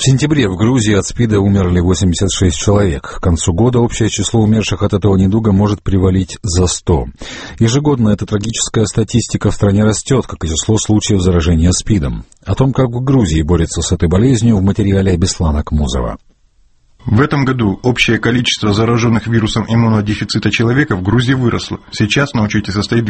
В сентябре в Грузии от СПИДа умерли 86 человек. К концу года общее число умерших от этого недуга может перевалить за 100. Ежегодно эта трагическая статистика в стране растет, как и число случаев заражения СПИДом. О том, как в Грузии борются с этой болезнью, в материале Беслана Кмузова. В этом году общее количество зараженных вирусом иммунодефицита человека в Грузии выросло. Сейчас на учете состоит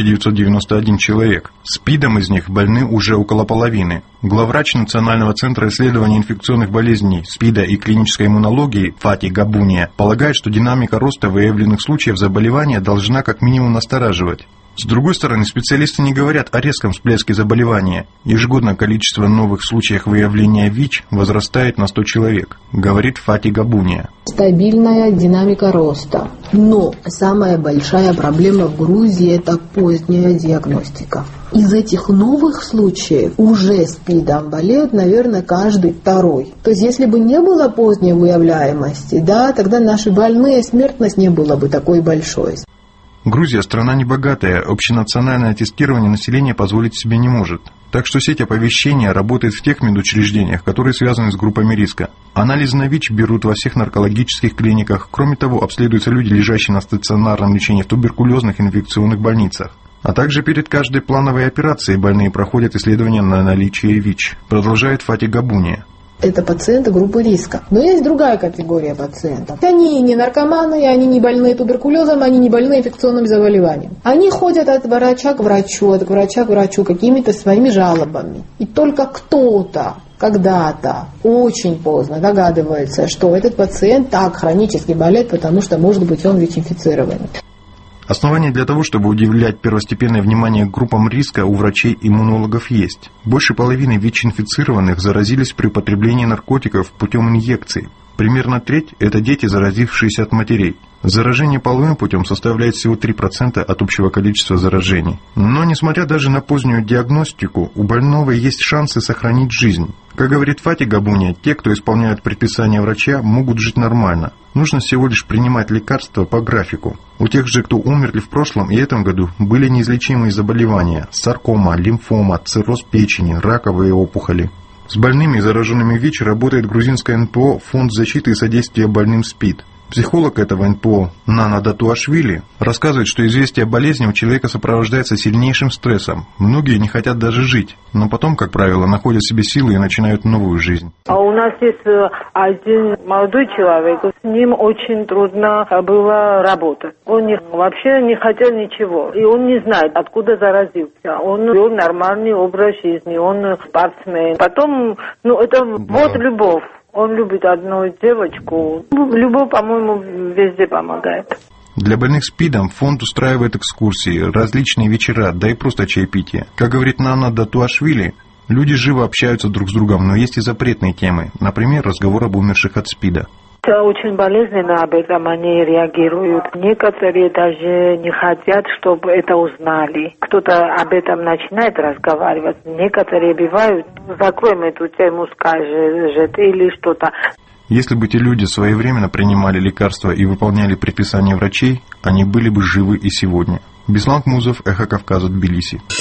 2991 человек. СПИДом из них больны уже около половины. Главврач Национального центра исследования инфекционных болезней, СПИДа и клинической иммунологии Фати Габуния полагает, что динамика роста выявленных случаев заболевания должна как минимум настораживать. С другой стороны, специалисты не говорят о резком всплеске заболевания. Ежегодно количество новых случаев выявления ВИЧ возрастает на 100 человек, говорит Фати Габуния. Стабильная динамика роста. Но самая большая проблема в Грузии – это поздняя диагностика. Из этих новых случаев уже СПИДом болеют, наверное, каждый второй. То есть, если бы не было поздней выявляемости, тогда наши больные, смертность не была бы такой большой. Грузия – страна небогатая, общенациональное тестирование населения позволить себе не может. Так что сеть оповещения работает в тех медучреждениях, которые связаны с группами риска. Анализ на ВИЧ берут во всех наркологических клиниках. Кроме того, обследуются люди, лежащие на стационарном лечении в туберкулезных инфекционных больницах. А также перед каждой плановой операцией больные проходят исследования на наличие ВИЧ, продолжает Фати Габуния. Это пациенты группы риска. Но есть другая категория пациентов. Они не наркоманы, они не больны туберкулезом, они не больны инфекционным заболеванием. Они ходят от врача к врачу какими-то своими жалобами. И только кто-то когда-то очень поздно догадывается, что этот пациент так хронически болеет, потому что, может быть, он ВИЧ-инфицированный. Основания для того, чтобы уделять первостепенное внимание группам риска у врачей-иммунологов есть. Больше половины ВИЧ-инфицированных заразились при употреблении наркотиков путем инъекций. Примерно треть – это дети, заразившиеся от матерей. Заражение половым путем составляет всего 3% от общего количества заражений. Но, несмотря даже на позднюю диагностику, у больного есть шансы сохранить жизнь. Как говорит Фати Габуния, те, кто исполняют предписания врача, могут жить нормально. Нужно всего лишь принимать лекарства по графику. У тех же, кто умерли в прошлом и этом году, были неизлечимые заболевания – саркома, лимфома, цирроз печени, раковые опухоли. С больными и зараженными ВИЧ работает грузинское НПО «Фонд защиты и содействия больным СПИД». Психолог этого НПО Нана Датуашвили рассказывает, что известие о болезни у человека сопровождается сильнейшим стрессом. Многие не хотят даже жить, но потом, как правило, находят в себе силы и начинают новую жизнь. А у нас есть один молодой человек, с ним очень трудно было работать. Он вообще не хотел ничего, и он не знает, откуда заразился. Он вел нормальный образ жизни, он спортсмен. Потом, это вот любовь. Он любит одну девочку. Любовь, по-моему, везде помогает. Для больных СПИДом фонд устраивает экскурсии, различные вечера, да и просто чаепитие. Как говорит Нана Датуашвили, люди живо общаются друг с другом, но есть и запретные темы. Например, разговор об умерших от СПИДа. Это очень болезненно, об этом они реагируют. Некоторые даже не хотят, чтобы это узнали. Кто-то об этом начинает разговаривать. Некоторые бывают, закроем эту тему, скажет, или что-то. Если бы те люди своевременно принимали лекарства и выполняли предписания врачей, они были бы живы и сегодня. Беслан Кмузов, Эхо Кавказа, Тбилиси.